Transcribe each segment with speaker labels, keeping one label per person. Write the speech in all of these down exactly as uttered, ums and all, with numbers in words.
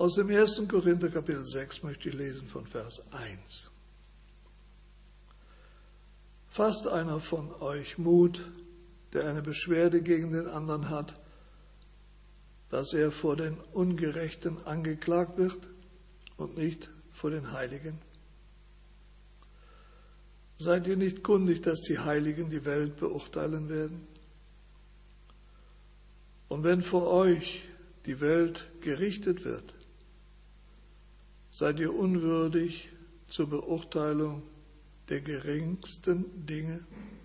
Speaker 1: Aus dem ersten Korinther Kapitel sechs möchte ich lesen von Vers eins. Fasst einer von euch Mut, der eine Beschwerde gegen den anderen hat, dass er vor den Ungerechten angeklagt wird und nicht vor den Heiligen? Seid ihr nicht kundig, dass die Heiligen die Welt beurteilen werden? Und wenn vor euch die Welt gerichtet wird, seid ihr unwürdig zur Beurteilung der geringsten Dinge?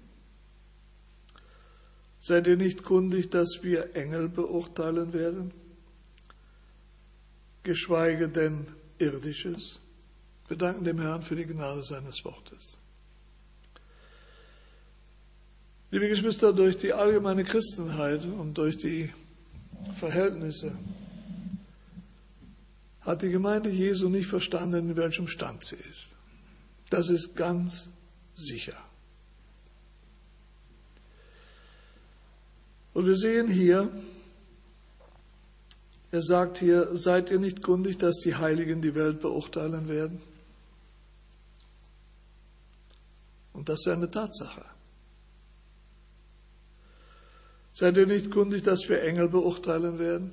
Speaker 1: Seid ihr nicht kundig, dass wir Engel beurteilen werden? Geschweige denn Irdisches? Wir danken dem Herrn für die Gnade seines Wortes. Liebe Geschwister, durch die allgemeine Christenheit und durch die Verhältnisse hat die Gemeinde Jesu nicht verstanden, in welchem Stand sie ist. Das ist ganz sicher. Und wir sehen hier, er sagt hier, seid ihr nicht kundig, dass die Heiligen die Welt beurteilen werden? Und das ist eine Tatsache. Seid ihr nicht kundig, dass wir Engel beurteilen werden?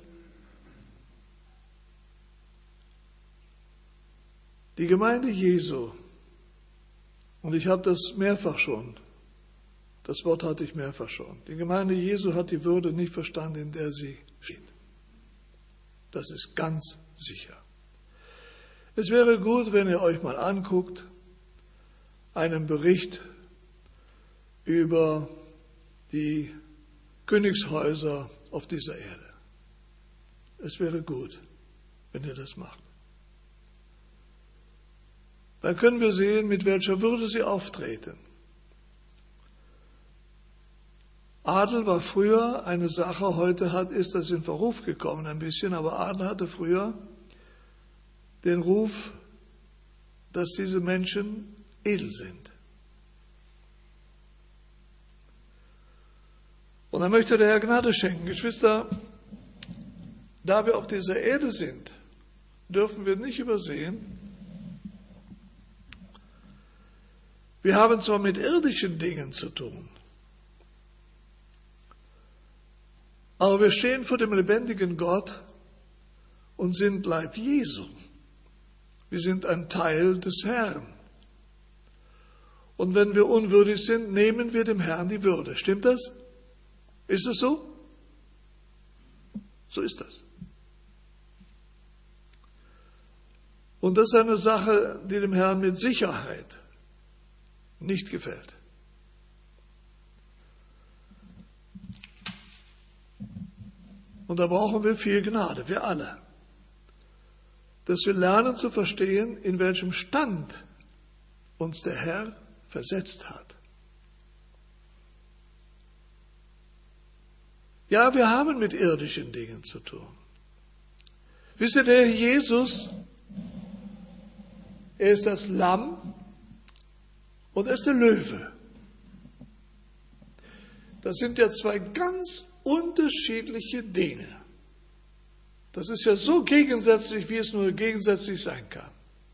Speaker 1: Die Gemeinde Jesu, und ich habe das mehrfach schon, das Wort hatte ich mehrfach schon, die Gemeinde Jesu hat die Würde nicht verstanden, in der sie steht. Das ist ganz sicher. Es wäre gut, wenn ihr euch mal anguckt, einen Bericht über die Königshäuser auf dieser Erde. Es wäre gut, wenn ihr das macht. Dann können wir sehen, mit welcher Würde sie auftreten. Adel war früher eine Sache, heute hat, ist das in Verruf gekommen ein bisschen, aber Adel hatte früher den Ruf, dass diese Menschen edel sind. Und dann möchte der Herr Gnade schenken. Geschwister, da wir auf dieser Erde sind, dürfen wir nicht übersehen, wir haben zwar mit irdischen Dingen zu tun, aber wir stehen vor dem lebendigen Gott und sind Leib Jesu. Wir sind ein Teil des Herrn. Und wenn wir unwürdig sind, nehmen wir dem Herrn die Würde. Stimmt das? Ist es so? So ist das. Und das ist eine Sache, die dem Herrn mit Sicherheit nicht gefällt. Und da brauchen wir viel Gnade, wir alle, dass wir lernen zu verstehen, in welchem Stand uns der Herr versetzt hat. Ja, wir haben mit irdischen Dingen zu tun. Wisst ihr, der Jesus, er ist das Lamm und er ist der Löwe. Das sind ja zwei ganz unterschiedliche Dinge. Das ist ja so gegensätzlich, wie es nur gegensätzlich sein kann.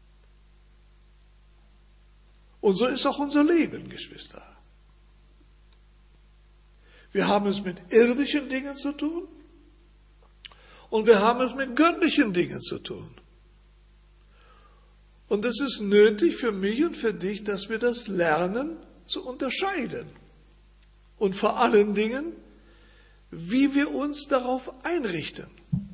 Speaker 1: Und so ist auch unser Leben, Geschwister. Wir haben es mit irdischen Dingen zu tun und wir haben es mit göttlichen Dingen zu tun. Und es ist nötig für mich und für dich, dass wir das lernen zu unterscheiden. Und vor allen Dingen, wie wir uns darauf einrichten.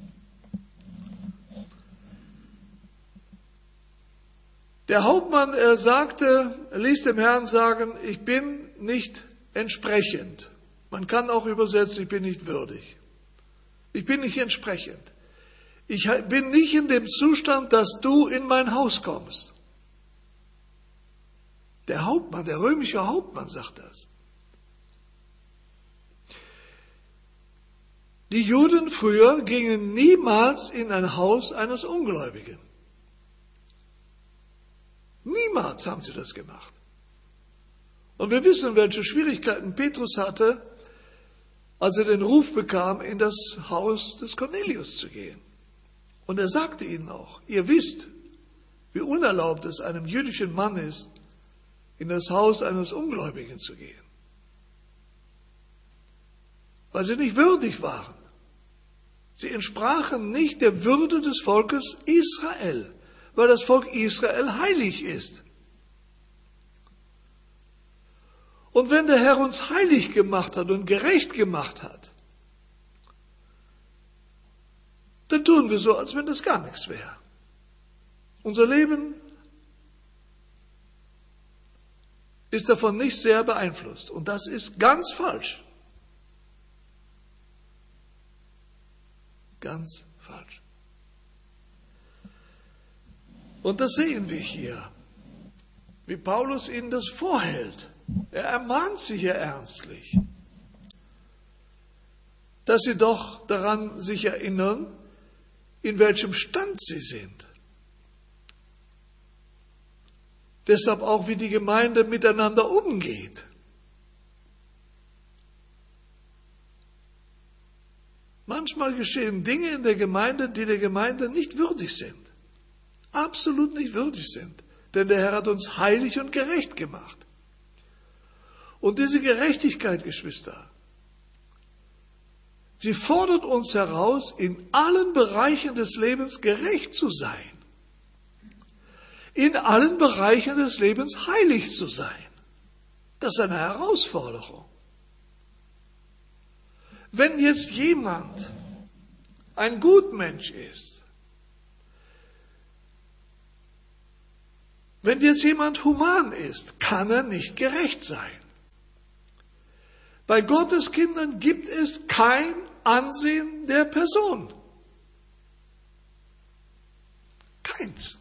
Speaker 1: Der Hauptmann, er sagte, er ließ dem Herrn sagen, ich bin nicht entsprechend. Man kann auch übersetzen, ich bin nicht würdig. Ich bin nicht entsprechend. Ich bin nicht in dem Zustand, dass du in mein Haus kommst. Der Hauptmann, der römische Hauptmann sagt das. Die Juden früher gingen niemals in ein Haus eines Ungläubigen. Niemals haben sie das gemacht. Und wir wissen, welche Schwierigkeiten Petrus hatte, als er den Ruf bekam, in das Haus des Cornelius zu gehen. Und er sagte ihnen auch, ihr wisst, wie unerlaubt es einem jüdischen Mann ist, in das Haus eines Ungläubigen zu gehen. Weil sie nicht würdig waren. Sie entsprachen nicht der Würde des Volkes Israel, weil das Volk Israel heilig ist. Und wenn der Herr uns heilig gemacht hat und gerecht gemacht hat, dann tun wir so, als wenn das gar nichts wäre. Unser Leben ist davon nicht sehr beeinflusst. Und das ist ganz falsch. Ganz falsch. Und das sehen wir hier, wie Paulus ihnen das vorhält. Er ermahnt sie hier ernstlich, dass sie doch daran sich erinnern, in welchem Stand sie sind. Deshalb auch, wie die Gemeinde miteinander umgeht. Manchmal geschehen Dinge in der Gemeinde, die der Gemeinde nicht würdig sind. Absolut nicht würdig sind. Denn der Herr hat uns heilig und gerecht gemacht. Und diese Gerechtigkeit, Geschwister, sie fordert uns heraus, in allen Bereichen des Lebens gerecht zu sein. In allen Bereichen des Lebens heilig zu sein. Das ist eine Herausforderung. Wenn jetzt jemand ein Gutmensch ist, wenn jetzt jemand human ist, kann er nicht gerecht sein. Bei Gottes Kindern gibt es kein Ansehen der Person. Keins.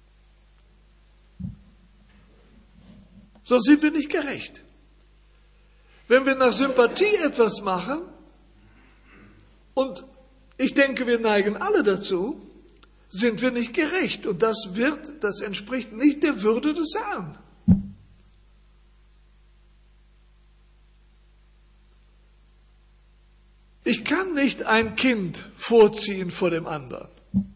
Speaker 1: Sonst sind wir nicht gerecht. Wenn wir nach Sympathie etwas machen, und ich denke, wir neigen alle dazu, sind wir nicht gerecht. Und das wird, das entspricht nicht der Würde des Herrn. Ich kann nicht ein Kind vorziehen vor dem anderen.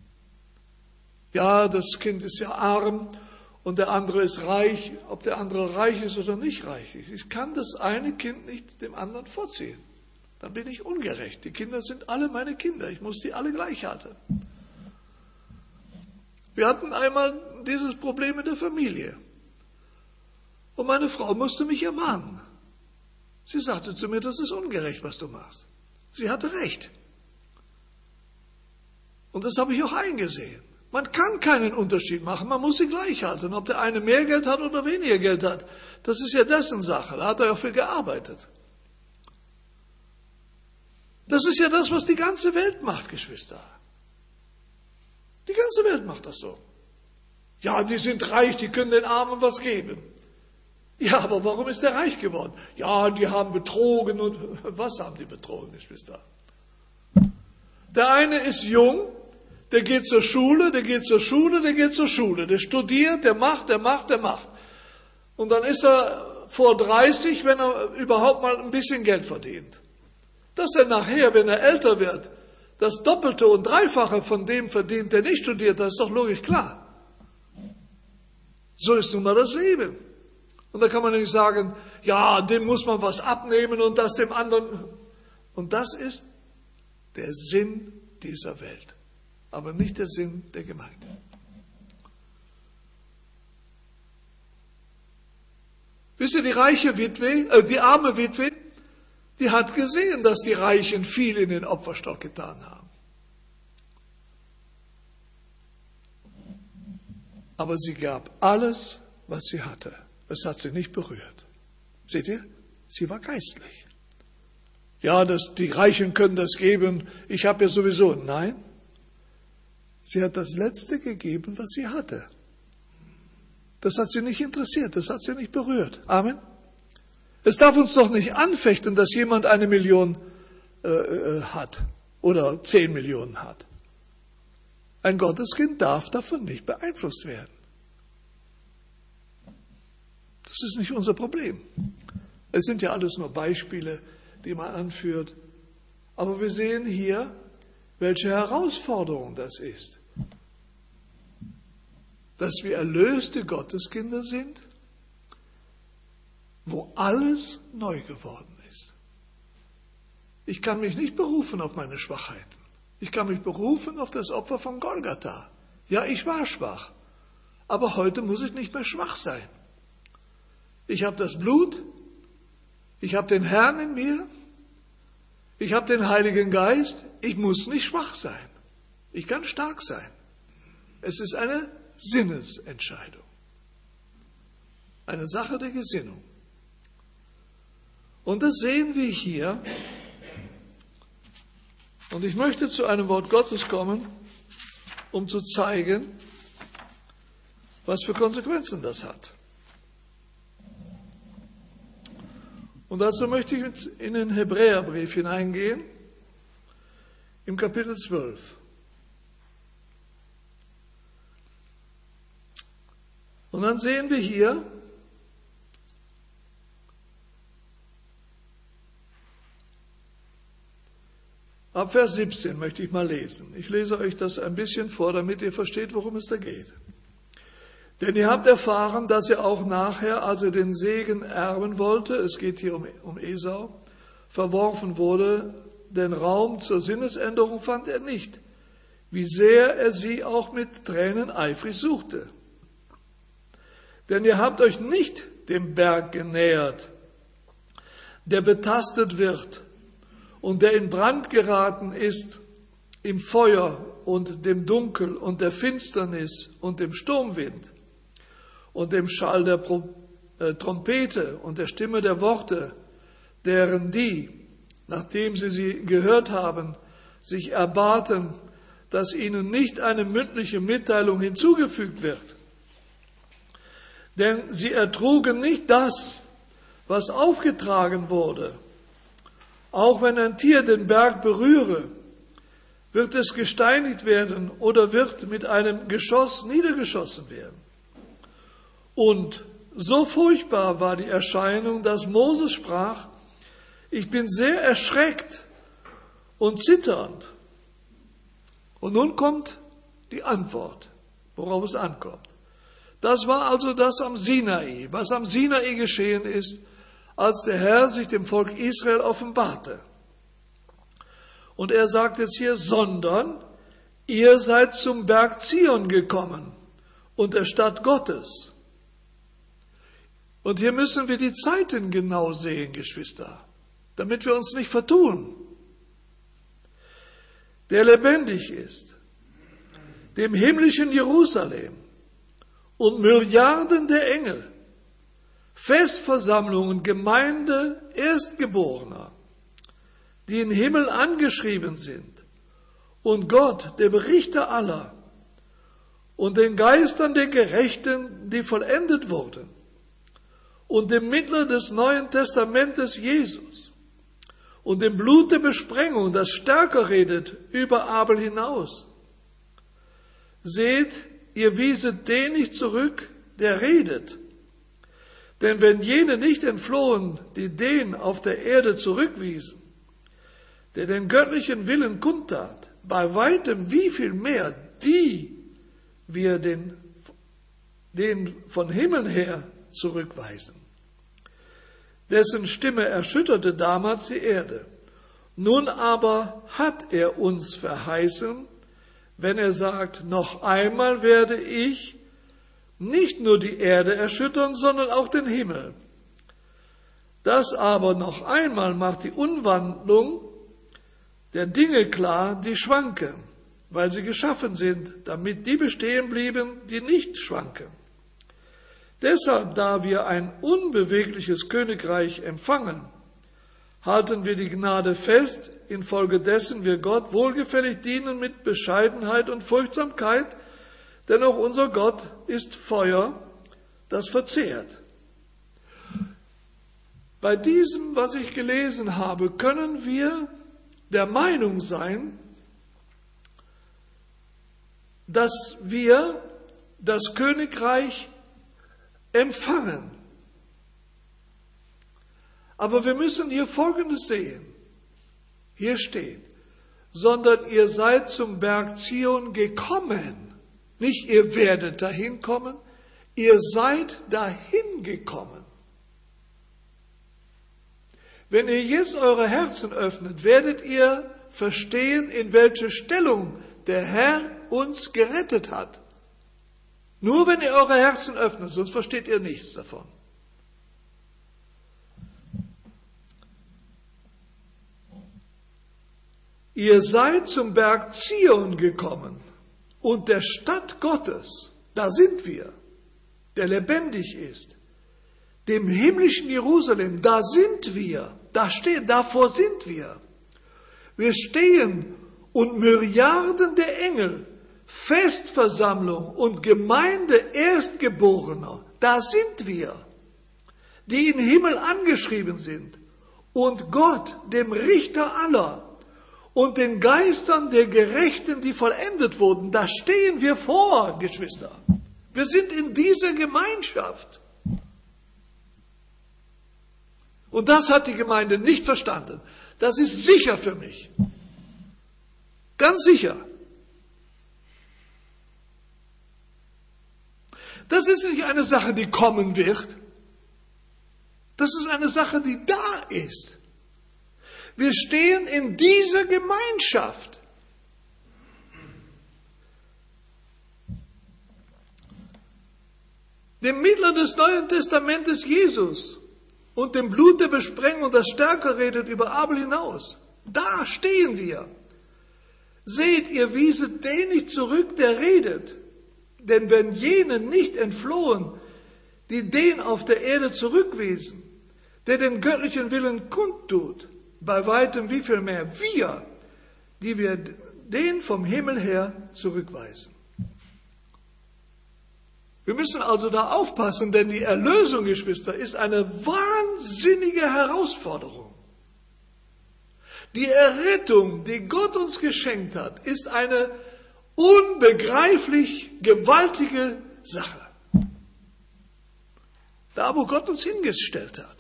Speaker 1: Ja, das Kind ist ja arm und der andere ist reich, ob der andere reich ist oder nicht reich ist. Ich kann das eine Kind nicht dem anderen vorziehen. Dann bin ich ungerecht. Die Kinder sind alle meine Kinder. Ich muss die alle gleich halten. Wir hatten einmal dieses Problem in der Familie. Und meine Frau musste mich ermahnen. Sie sagte zu mir, das ist ungerecht, was du machst. Sie hatte recht. Und das habe ich auch eingesehen. Man kann keinen Unterschied machen, man muss sie gleich halten. Ob der eine mehr Geld hat oder weniger Geld hat, das ist ja dessen Sache. Da hat er auch viel gearbeitet. Das ist ja das, was die ganze Welt macht, Geschwister. Die ganze Welt macht das so. Ja, die sind reich, die können den Armen was geben. Ja, aber warum ist der reich geworden? Ja, die haben betrogen und was haben die betrogen, Geschwister? Der eine ist jung, der geht zur Schule, der geht zur Schule, der geht zur Schule, der studiert, der macht, der macht, der macht. Und dann ist er vor dreißig, wenn er überhaupt mal ein bisschen Geld verdient. Dass er nachher, wenn er älter wird, das Doppelte und Dreifache von dem verdient, der nicht studiert, das ist doch logisch klar. So ist nun mal das Leben. Und da kann man nicht sagen, ja, dem muss man was abnehmen und das dem anderen. Und das ist der Sinn dieser Welt, aber nicht der Sinn der Gemeinde. Wisst ihr, die reiche Witwe, äh, die arme Witwe, die hat gesehen, dass die Reichen viel in den Opferstock getan haben. Aber sie gab alles, was sie hatte. Das hat sie nicht berührt. Seht ihr? Sie war geistlich. Ja, das, die Reichen können das geben, ich habe ja sowieso. Nein, sie hat das Letzte gegeben, was sie hatte. Das hat sie nicht interessiert, das hat sie nicht berührt. Amen. Es darf uns doch nicht anfechten, dass jemand eine Million äh, hat oder zehn Millionen hat. Ein Gotteskind darf davon nicht beeinflusst werden. Das ist nicht unser Problem. Es sind ja alles nur Beispiele, die man anführt. Aber wir sehen hier, welche Herausforderung das ist, dass wir erlöste Gotteskinder sind, wo alles neu geworden ist. Ich kann mich nicht berufen auf meine Schwachheiten. Ich kann mich berufen auf das Opfer von Golgatha. Ja, ich war schwach, aber heute muss ich nicht mehr schwach sein. Ich habe das Blut, ich habe den Herrn in mir, ich habe den Heiligen Geist, ich muss nicht schwach sein. Ich kann stark sein. Es ist eine Sinnesentscheidung, eine Sache der Gesinnung. Und das sehen wir hier. Und ich möchte zu einem Wort Gottes kommen, um zu zeigen, was für Konsequenzen das hat. Und dazu möchte ich in den Hebräerbrief hineingehen, im Kapitel zwölf. Und dann sehen wir hier, ab Vers siebzehn möchte ich mal lesen. Ich lese euch das ein bisschen vor, damit ihr versteht, worum es da geht. Denn ihr habt erfahren, dass er auch nachher, als er den Segen erben wollte, es geht hier um, um Esau, verworfen wurde, den Raum zur Sinnesänderung fand er nicht, wie sehr er sie auch mit Tränen eifrig suchte. Denn ihr habt euch nicht dem Berg genähert, der betastet wird und der in Brand geraten ist, im Feuer und dem Dunkel und der Finsternis und dem Sturmwind und dem Schall der Pro- äh, Trompete und der Stimme der Worte, deren die, nachdem sie sie gehört haben, sich erbaten, dass ihnen nicht eine mündliche Mitteilung hinzugefügt wird. Denn sie ertrugen nicht das, was aufgetragen wurde. Auch wenn ein Tier den Berg berühre, wird es gesteinigt werden oder wird mit einem Geschoss niedergeschossen werden. Und so furchtbar war die Erscheinung, dass Moses sprach, ich bin sehr erschreckt und zitternd. Und nun kommt die Antwort, worauf es ankommt. Das war also das am Sinai, was am Sinai geschehen ist, als der Herr sich dem Volk Israel offenbarte. Und er sagt jetzt hier, sondern ihr seid zum Berg Zion gekommen und der Stadt Gottes. Und hier müssen wir die Zeiten genau sehen, Geschwister, damit wir uns nicht vertun. Der lebendig ist, dem himmlischen Jerusalem und Milliarden der Engel, Festversammlungen, Gemeinde Erstgeborener, die im Himmel angeschrieben sind, und Gott, der Berichter aller, und den Geistern der Gerechten, die vollendet wurden, und dem Mittler des Neuen Testamentes Jesus, und dem Blut der Besprengung, das stärker redet über Abel hinaus. Seht, ihr wieset den nicht zurück, der redet. Denn wenn jene nicht entflohen, die den auf der Erde zurückwiesen, der den göttlichen Willen kundtat, bei weitem wie viel mehr die wir den, den von Himmel her zurückweisen. Dessen Stimme erschütterte damals die Erde. Nun aber hat er uns verheißen, wenn er sagt, noch einmal werde ich nicht nur die Erde erschüttern, sondern auch den Himmel. Das aber noch einmal macht die Umwandlung der Dinge klar, die schwanken, weil sie geschaffen sind, damit die bestehen blieben, die nicht schwanken. Deshalb, da wir ein unbewegliches Königreich empfangen, halten wir die Gnade fest, infolgedessen wir Gott wohlgefällig dienen mit Bescheidenheit und Furchtsamkeit, denn auch unser Gott ist Feuer, das verzehrt. Bei diesem, was ich gelesen habe, können wir der Meinung sein, dass wir das Königreich empfangen. Aber wir müssen hier Folgendes sehen. Hier steht, sondern ihr seid zum Berg Zion gekommen. Nicht ihr werdet dahin kommen, ihr seid dahin gekommen. Wenn ihr jetzt eure Herzen öffnet, werdet ihr verstehen, in welche Stellung der Herr uns gerettet hat. Nur wenn ihr eure Herzen öffnet, sonst versteht ihr nichts davon. Ihr seid zum Berg Zion gekommen und der Stadt Gottes, da sind wir, der lebendig ist, dem himmlischen Jerusalem, da sind wir, da stehen, davor sind wir. Wir stehen und Milliarden der Engel, Festversammlung und Gemeinde Erstgeborener, da sind wir, die im Himmel angeschrieben sind und Gott, dem Richter aller, und den Geistern der Gerechten, die vollendet wurden, da stehen wir vor, Geschwister. Wir sind in dieser Gemeinschaft. Und das hat die Gemeinde nicht verstanden. Das ist sicher für mich. Ganz sicher. Das ist nicht eine Sache, die kommen wird. Das ist eine Sache, die da ist. Wir stehen in dieser Gemeinschaft. Dem Mittler des Neuen Testamentes Jesus und dem Blut der Besprengung, das stärker redet über Abel hinaus. Da stehen wir. Seht, ihr wieset den nicht zurück, der redet. Denn wenn jene nicht entflohen, die den auf der Erde zurückwiesen, der den göttlichen Willen kundtut, bei weitem wie viel mehr wir, die wir den vom Himmel her zurückweisen. Wir müssen also da aufpassen, denn die Erlösung, Geschwister, ist eine wahnsinnige Herausforderung. Die Errettung, die Gott uns geschenkt hat, ist eine unbegreiflich gewaltige Sache. Da, wo Gott uns hingestellt hat.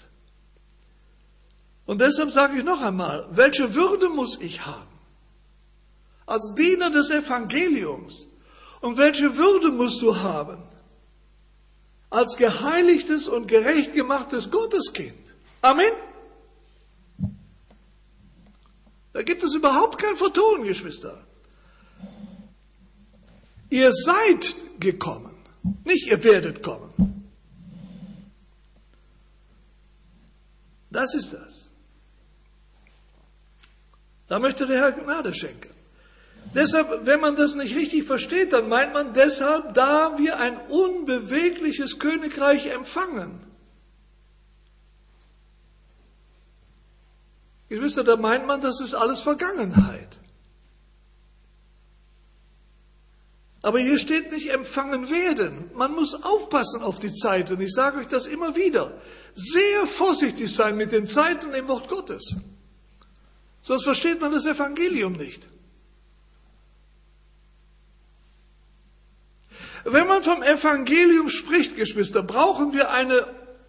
Speaker 1: Und deshalb sage ich noch einmal, welche Würde muss ich haben? Als Diener des Evangeliums. Und welche Würde musst du haben? Als geheiligtes und gerecht gemachtes Gotteskind. Amen. Da gibt es überhaupt kein Vertun, Geschwister. Ihr seid gekommen, nicht ihr werdet kommen. Das ist das. Da möchte der Herr Gnade schenken. Deshalb, wenn man das nicht richtig versteht, dann meint man deshalb, da wir ein unbewegliches Königreich empfangen. Ihr wisst ja, da meint man, das ist alles Vergangenheit. Aber hier steht nicht empfangen werden. Man muss aufpassen auf die Zeiten. Ich sage euch das immer wieder. Sehr vorsichtig sein mit den Zeiten im Wort Gottes. Sonst versteht man das Evangelium nicht. Wenn man vom Evangelium spricht, Geschwister, brauchen wir eine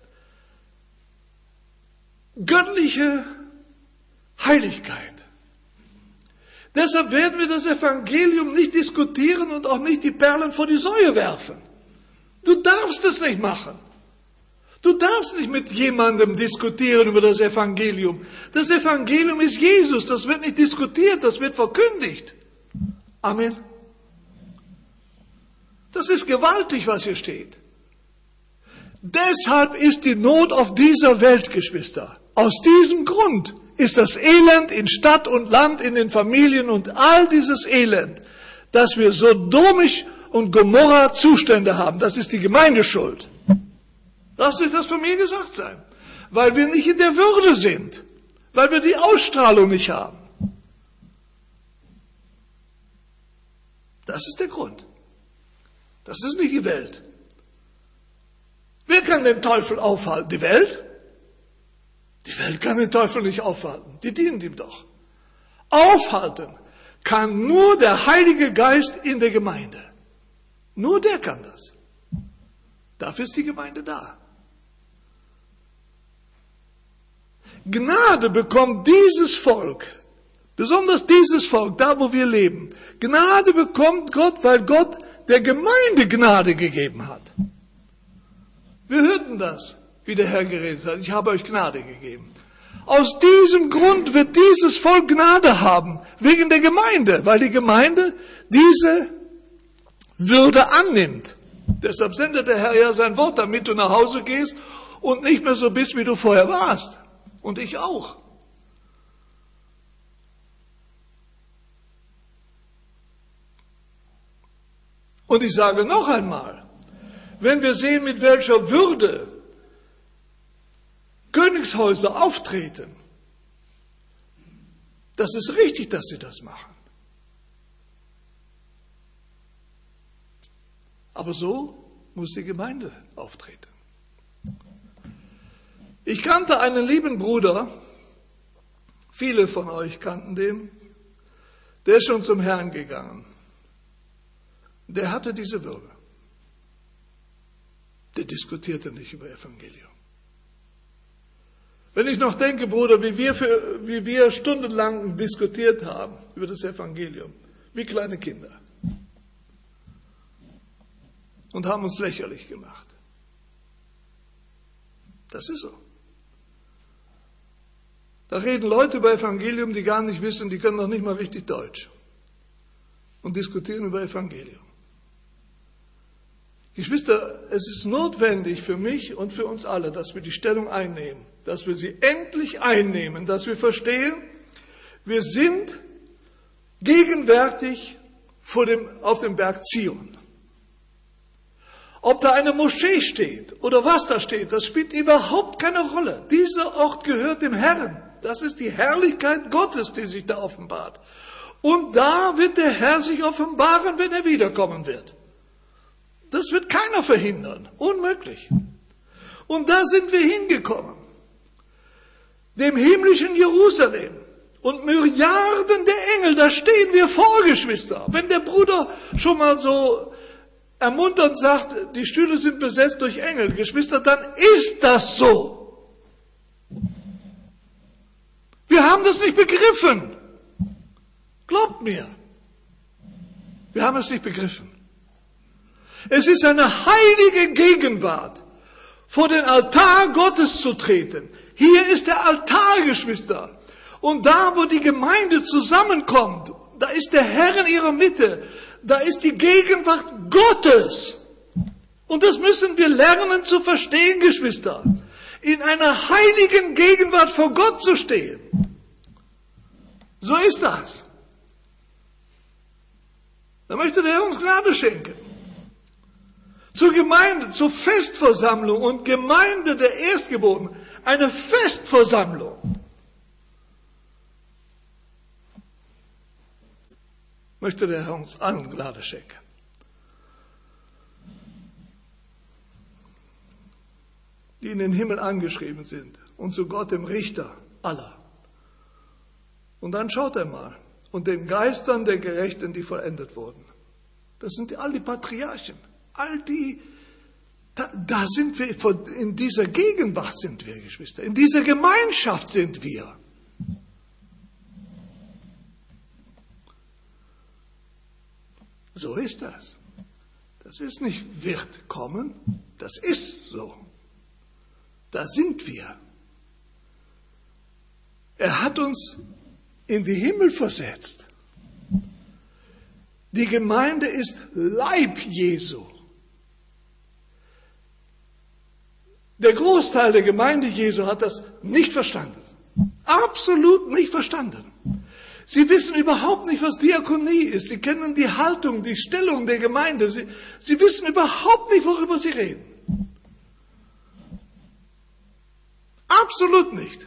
Speaker 1: göttliche Heiligkeit. Deshalb werden wir das Evangelium nicht diskutieren und auch nicht die Perlen vor die Säue werfen. Du darfst es nicht machen. Du darfst nicht mit jemandem diskutieren über das Evangelium. Das Evangelium ist Jesus, das wird nicht diskutiert, das wird verkündigt. Amen. Das ist gewaltig, was hier steht. Deshalb ist die Not auf dieser Welt, Geschwister. Aus diesem Grund ist das Elend in Stadt und Land, in den Familien und all dieses Elend, dass wir sodomisch und Gomorra Zustände haben. Das ist die Gemeindeschuld. Lasst euch das von mir gesagt sein. Weil wir nicht in der Würde sind. Weil wir die Ausstrahlung nicht haben. Das ist der Grund. Das ist nicht die Welt. Wer kann den Teufel aufhalten? Die Welt? Die Welt kann den Teufel nicht aufhalten. Die dienen ihm doch. Aufhalten kann nur der Heilige Geist in der Gemeinde. Nur der kann das. Dafür ist die Gemeinde da. Gnade bekommt dieses Volk Besonders dieses Volk, da wo wir leben. Gnade bekommt Gott, weil Gott der Gemeinde Gnade gegeben hat. Wir hörten das, wie der Herr geredet hat. Ich habe euch Gnade gegeben. Aus diesem Grund wird dieses Volk Gnade haben, wegen der Gemeinde, weil die Gemeinde diese Würde annimmt. Deshalb sendet der Herr ja sein Wort, damit du nach Hause gehst und nicht mehr so bist, wie du vorher warst. Und ich auch. Und ich sage noch einmal, wenn wir sehen, mit welcher Würde Königshäuser auftreten, das ist richtig, dass sie das machen. Aber so muss die Gemeinde auftreten. Ich kannte einen lieben Bruder, viele von euch kannten den, der ist schon zum Herrn gegangen. Der hatte diese Würde. Der diskutierte nicht über Evangelium. Wenn ich noch denke, Bruder, wie wir, für, wie wir stundenlang diskutiert haben über das Evangelium, wie kleine Kinder. Und haben uns lächerlich gemacht. Das ist so. Da reden Leute über Evangelium, die gar nicht wissen, die können noch nicht mal richtig Deutsch. Und diskutieren über Evangelium. Geschwister, es ist notwendig für mich und für uns alle, dass wir die Stellung einnehmen, dass wir sie endlich einnehmen, dass wir verstehen, wir sind gegenwärtig vor dem, auf dem Berg Zion. Ob da eine Moschee steht oder was da steht, das spielt überhaupt keine Rolle. Dieser Ort gehört dem Herrn. Das ist die Herrlichkeit Gottes, die sich da offenbart. Und da wird der Herr sich offenbaren, wenn er wiederkommen wird. Das wird keiner verhindern. Unmöglich. Und da sind wir hingekommen. Dem himmlischen Jerusalem. Und Milliarden der Engel, da stehen wir vor, Geschwister. Wenn der Bruder schon mal so ermunternd sagt, die Stühle sind besetzt durch Engel, Geschwister, dann ist das so. Wir haben das nicht begriffen. Glaubt mir. Wir haben es nicht begriffen. Es ist eine heilige Gegenwart, vor den Altar Gottes zu treten. Hier ist der Altar, Geschwister. Und da, wo die Gemeinde zusammenkommt, da ist der Herr in ihrer Mitte. Da ist die Gegenwart Gottes. Und das müssen wir lernen zu verstehen, Geschwister. In einer heiligen Gegenwart vor Gott zu stehen. So ist das. Da möchte der Herr uns Gnade schenken. Zur Gemeinde, zur Festversammlung und Gemeinde der Erstgeborenen. Eine Festversammlung. Möchte der Herr uns allen Gnade schenken. Die in den Himmel angeschrieben sind und zu Gott, dem Richter aller. Und dann schaut er mal. Und den Geistern der Gerechten, die vollendet wurden. Das sind all die Patriarchen. All die, da, da sind wir, in dieser Gegenwart sind wir, Geschwister. In dieser Gemeinschaft sind wir. So ist das. Das ist nicht wird kommen, das ist so. Da sind wir. Er hat uns in die Himmel versetzt. Die Gemeinde ist Leib Jesu. Der Großteil der Gemeinde Jesu hat das nicht verstanden. Absolut nicht verstanden. Sie wissen überhaupt nicht, was Diakonie ist. Sie kennen die Haltung, die Stellung der Gemeinde. Sie, sie wissen überhaupt nicht, worüber sie reden. Absolut nicht.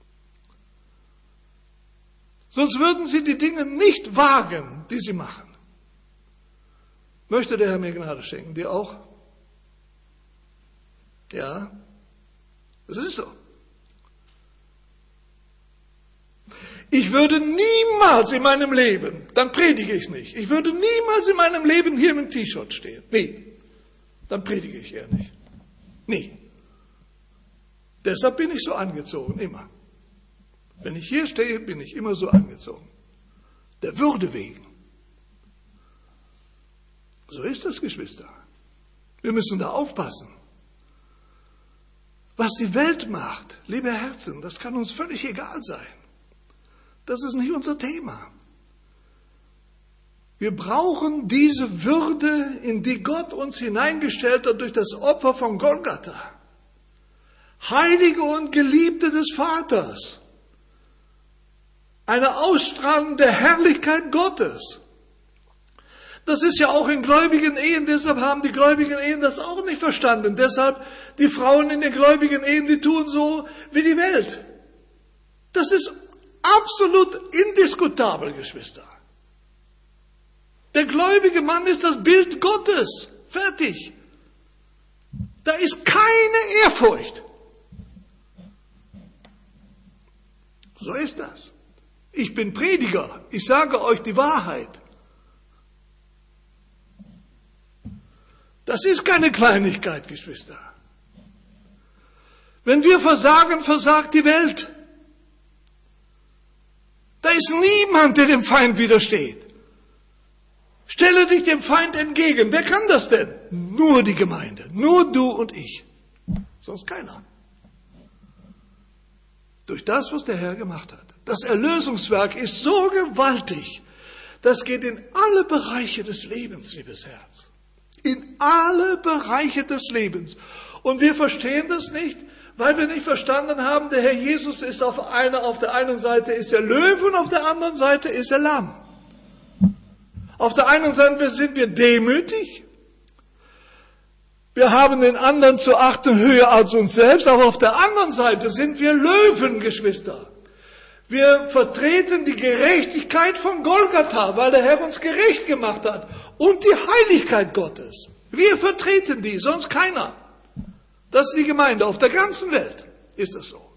Speaker 1: Sonst würden sie die Dinge nicht wagen, die sie machen. Möchte der Herr mir Gnade schenken? Dir auch? Ja, das ist so. Ich würde niemals in meinem Leben, dann predige ich nicht, ich würde niemals in meinem Leben hier im T-Shirt stehen. Nie. Dann predige ich eher nicht. Nie. Deshalb bin ich so angezogen, immer. Wenn ich hier stehe, bin ich immer so angezogen. Der Würde wegen. So ist das, Geschwister. Wir müssen da aufpassen. Was die Welt macht, liebe Herzen, das kann uns völlig egal sein. Das ist nicht unser Thema. Wir brauchen diese Würde, in die Gott uns hineingestellt hat durch das Opfer von Golgatha. Heilige und Geliebte des Vaters. Eine Ausstrahlung der Herrlichkeit Gottes. Das ist ja auch in gläubigen Ehen, deshalb haben die gläubigen Ehen das auch nicht verstanden. Deshalb die Frauen in den gläubigen Ehen, die tun so wie die Welt. Das ist absolut indiskutabel, Geschwister. Der gläubige Mann ist das Bild Gottes. Fertig. Da ist keine Ehrfurcht. So ist das. Ich bin Prediger. Ich sage euch die Wahrheit. Das ist keine Kleinigkeit, Geschwister. Wenn wir versagen, versagt die Welt. Da ist niemand, der dem Feind widersteht. Stelle dich dem Feind entgegen. Wer kann das denn? Nur die Gemeinde. Nur du und ich. Sonst keiner. Durch das, was der Herr gemacht hat. Das Erlösungswerk ist so gewaltig. Das geht in alle Bereiche des Lebens, liebes Herz. In alle Bereiche des Lebens. Und wir verstehen das nicht, weil wir nicht verstanden haben, der Herr Jesus ist auf einer, auf der einen Seite ist er Löwe und auf der anderen Seite ist er Lamm. Auf der einen Seite sind wir demütig. Wir haben den anderen zu achten höher als uns selbst, aber auf der anderen Seite sind wir Löwen, Geschwister. Wir vertreten die Gerechtigkeit von Golgatha, weil der Herr uns gerecht gemacht hat. Und die Heiligkeit Gottes. Wir vertreten die, sonst keiner. Das ist die Gemeinde. Auf der ganzen Welt ist das so.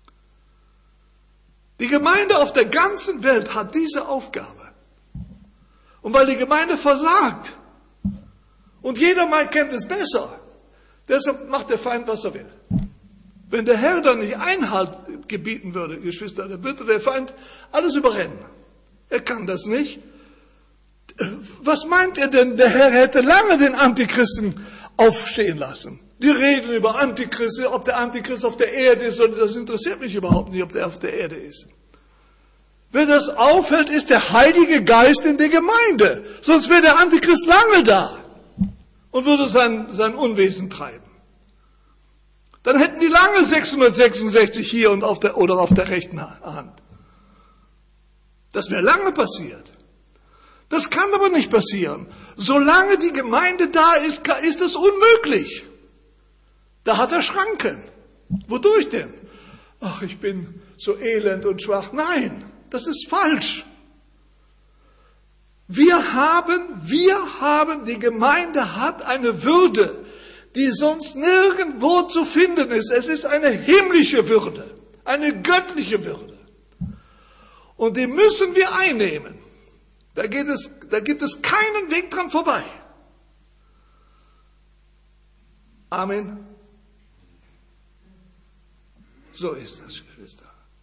Speaker 1: Die Gemeinde auf der ganzen Welt hat diese Aufgabe. Und weil die Gemeinde versagt, und jeder mal kennt es besser, deshalb macht der Feind, was er will. Wenn der Herr dann nicht Einhalt gebieten würde, Geschwister, dann würde der Feind alles überrennen. Er kann das nicht. Was meint er denn? Der Herr hätte lange den Antichristen aufstehen lassen. Die reden über Antichristen, ob der Antichrist auf der Erde ist, oder das interessiert mich überhaupt nicht, ob der auf der Erde ist. Wer das aufhält, ist der Heilige Geist in der Gemeinde. Sonst wäre der Antichrist lange da und würde sein, sein Unwesen treiben. Dann hätten die lange sechshundertsechsundsechzig hier und auf der, oder auf der rechten Hand. Das wäre lange passiert. Das kann aber nicht passieren. Solange die Gemeinde da ist, ist es unmöglich. Da hat er Schranken. Wodurch denn? Ach, ich bin so elend und schwach. Nein, das ist falsch. Wir haben, wir haben, die Gemeinde hat eine Würde, die sonst nirgendwo zu finden ist. Es ist eine himmlische Würde, eine göttliche Würde. Und die müssen wir einnehmen. Da, geht es, da gibt es keinen Weg dran vorbei. Amen. So ist das, Geschwister.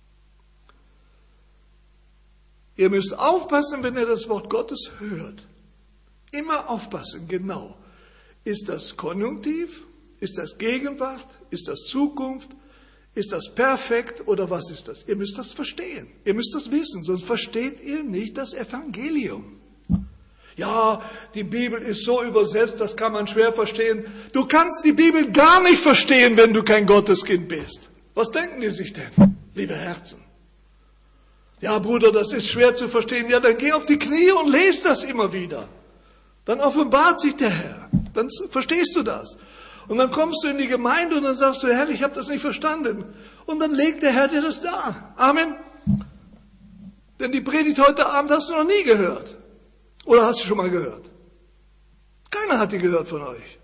Speaker 1: Ihr müsst aufpassen, wenn ihr das Wort Gottes hört. Immer aufpassen, genau. Ist das Konjunktiv? Ist das Gegenwart? Ist das Zukunft? Ist das perfekt oder was ist das? Ihr müsst das verstehen. Ihr müsst das wissen, sonst versteht ihr nicht das Evangelium. Ja, die Bibel ist so übersetzt, das kann man schwer verstehen. Du kannst die Bibel gar nicht verstehen, wenn du kein Gotteskind bist. Was denken die sich denn, liebe Herzen? Ja, Bruder, das ist schwer zu verstehen. Ja, dann geh auf die Knie und lese das immer wieder. Dann offenbart sich der Herr. Dann verstehst du das. Und dann kommst du in die Gemeinde und dann sagst du, Herr, ich habe das nicht verstanden. Und dann legt der Herr dir das dar. Amen. Denn die Predigt heute Abend hast du noch nie gehört. Oder hast du schon mal gehört? Keiner hat die gehört von euch.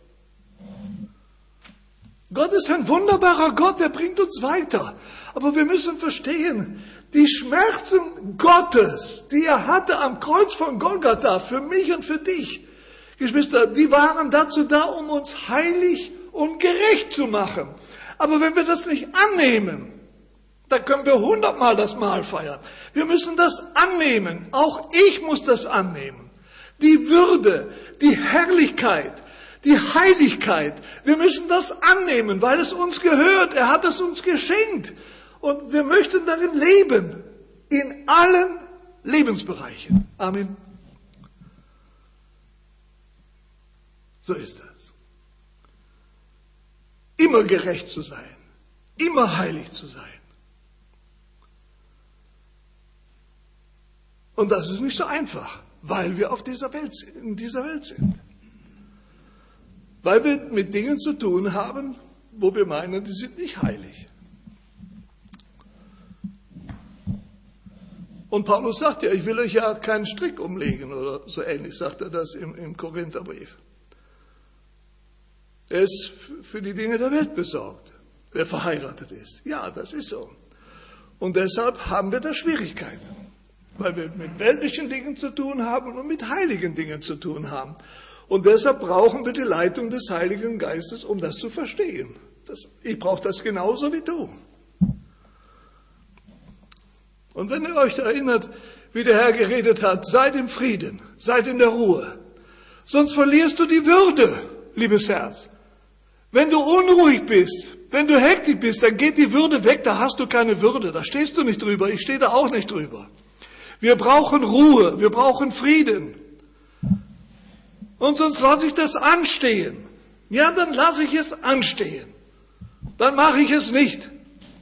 Speaker 1: Gott ist ein wunderbarer Gott, der bringt uns weiter. Aber wir müssen verstehen, die Schmerzen Gottes, die er hatte am Kreuz von Golgatha, für mich und für dich, Geschwister, die waren dazu da, um uns heilig und gerecht zu machen. Aber wenn wir das nicht annehmen, Da können wir hundertmal das Mahl feiern. Wir müssen das annehmen. Auch ich muss das annehmen. Die Würde, die Herrlichkeit, die Heiligkeit. Wir müssen das annehmen, weil es uns gehört. Er hat es uns geschenkt. Und wir möchten darin leben. In allen Lebensbereichen. Amen. So ist das. Immer gerecht zu sein. Immer heilig zu sein. Und das ist nicht so einfach, weil wir auf dieser Welt, in dieser Welt sind. Weil wir mit Dingen zu tun haben, wo wir meinen, die sind nicht heilig. Und Paulus sagt ja, ich will euch ja keinen Strick umlegen, oder so ähnlich sagt er das im, im Korintherbrief. Er ist für die Dinge der Welt besorgt, wer verheiratet ist. Ja, das ist so. Und deshalb haben wir da Schwierigkeiten, weil wir mit weltlichen Dingen zu tun haben und mit heiligen Dingen zu tun haben. Und deshalb brauchen wir die Leitung des Heiligen Geistes, um das zu verstehen. Das, ich brauche das genauso wie du. Und wenn ihr euch erinnert, wie der Herr geredet hat, seid im Frieden, seid in der Ruhe. Sonst verlierst du die Würde, liebes Herz. Wenn du unruhig bist, wenn du hektisch bist, dann geht die Würde weg, da hast du keine Würde, da stehst du nicht drüber, ich stehe da auch nicht drüber. Wir brauchen Ruhe, wir brauchen Frieden. Und sonst lasse ich das anstehen. Ja, dann lasse ich es anstehen. Dann mache ich es nicht.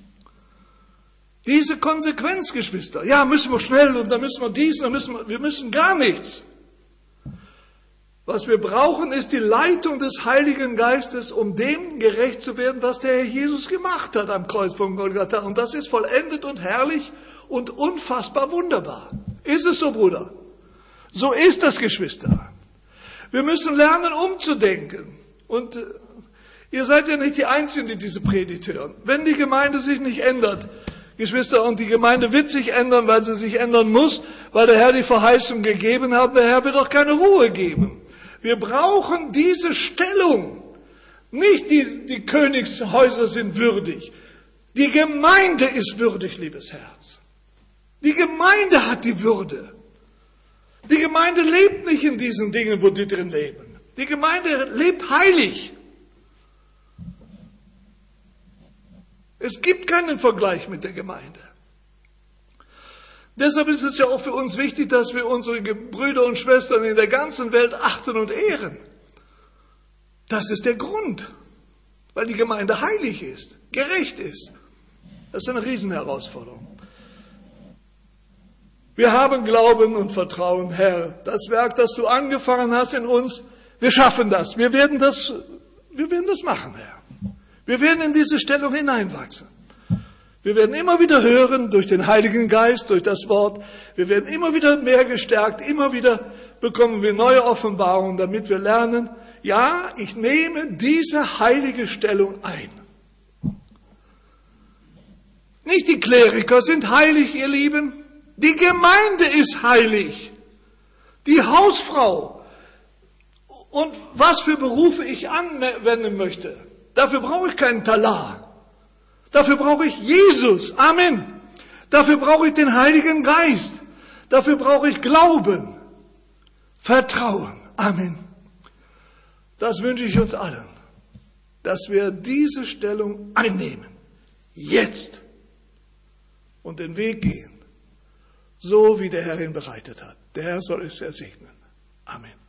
Speaker 1: Diese Konsequenz, Geschwister. Ja, müssen wir schnell und dann müssen wir dies, dann müssen wir, wir müssen gar nichts. Was wir brauchen, ist die Leitung des Heiligen Geistes, um dem gerecht zu werden, was der Herr Jesus gemacht hat am Kreuz von Golgatha. Und das ist vollendet und herrlich und unfassbar wunderbar. Ist es so, Bruder? So ist das, Geschwister. Wir müssen lernen, umzudenken. Und äh, ihr seid ja nicht die Einzigen, die diese Predigt hören. Wenn die Gemeinde sich nicht ändert, Geschwister, und die Gemeinde wird sich ändern, weil sie sich ändern muss, weil der Herr die Verheißung gegeben hat, der Herr wird auch keine Ruhe geben. Wir brauchen diese Stellung. Nicht die, die Königshäuser sind würdig. Die Gemeinde ist würdig, liebes Herz. Die Gemeinde hat die Würde. Die Gemeinde lebt nicht in diesen Dingen, wo die drin leben. Die Gemeinde lebt heilig. Es gibt keinen Vergleich mit der Gemeinde. Deshalb ist es ja auch für uns wichtig, dass wir unsere Brüder und Schwestern in der ganzen Welt achten und ehren. Das ist der Grund, weil die Gemeinde heilig ist, gerecht ist. Das ist eine Riesenherausforderung. Wir haben Glauben und Vertrauen, Herr. Das Werk, das du angefangen hast in uns, wir schaffen das. Wir werden das, wir werden das machen, Herr. Wir werden in diese Stellung hineinwachsen. Wir werden immer wieder hören durch den Heiligen Geist, durch das Wort. Wir werden immer wieder mehr gestärkt. Immer wieder bekommen wir neue Offenbarungen, damit wir lernen, ja, ich nehme diese heilige Stellung ein. Nicht die Kleriker sind heilig, ihr Lieben. Die Gemeinde ist heilig. Die Hausfrau. Und was für Berufe ich anwenden möchte. Dafür brauche ich keinen Talar. Dafür brauche ich Jesus. Amen. Dafür brauche ich den Heiligen Geist. Dafür brauche ich Glauben. Vertrauen. Amen. Das wünsche ich uns allen. Dass wir diese Stellung einnehmen. Jetzt. Und den Weg gehen. So wie der Herr ihn bereitet hat. Der Herr soll es ersegnen. Amen.